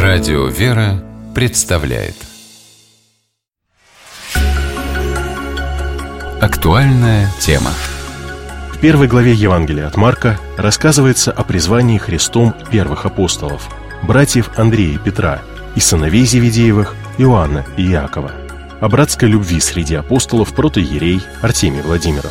Радио «Вера» представляет актуальная тема. В первой главе Евангелия от Марка рассказывается о призвании Христом первых апостолов, братьев Андрея и Петра, и сыновей Зеведеевых Иоанна и Иакова, о братской любви среди апостолов протоиерей Артемий Владимиров.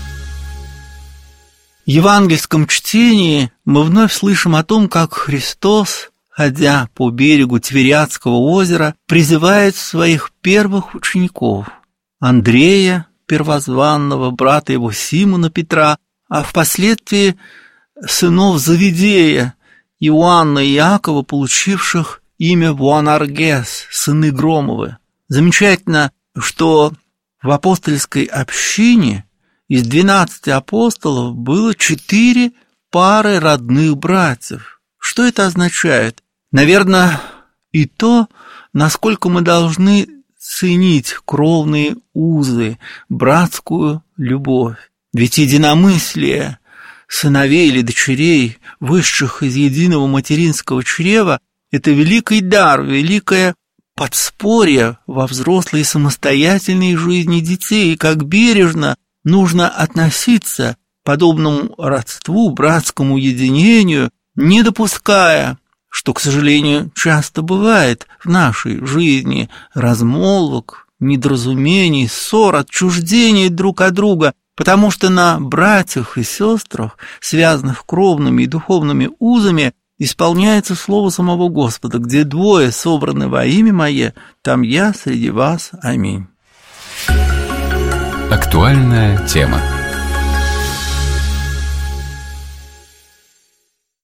В евангельском чтении мы вновь слышим о том, как Христос, ходя по берегу Тивериадского озера, призывает своих первых учеников – Андрея, первозванного, брата его Симона Петра, а впоследствии сынов Завидея, Иоанна и Иакова, получивших имя Буанаргес, сыны Громовы. Замечательно, что в апостольской общине из 12 апостолов было 4 пары родных братьев. Что это означает? Наверное, и то, насколько мы должны ценить кровные узы, братскую любовь. Ведь единомыслие сыновей или дочерей, высших из единого материнского чрева, это великий дар, великое подспорье во взрослой самостоятельной жизни детей, и как бережно нужно относиться к подобному родству, братскому единению, не допуская, что, к сожалению, часто бывает в нашей жизни, размолвок, недоразумений, ссор, отчуждений друг от друга, потому что на братьях и сестрах, связанных кровными и духовными узами, исполняется слово самого Господа: где двое собраны во имя Мое, там я среди вас. Аминь. Актуальная тема.